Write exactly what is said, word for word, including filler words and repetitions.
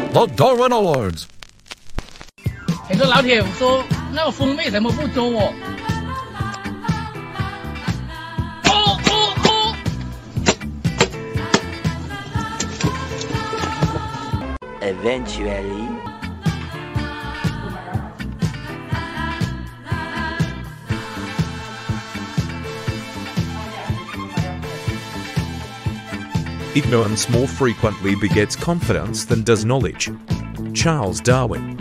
The Darwin Awards. 很多老铁说那个风为什么不捉我？哦哦哦 Eventually. Ignorance more frequently begets confidence than does knowledge. Charles Darwin.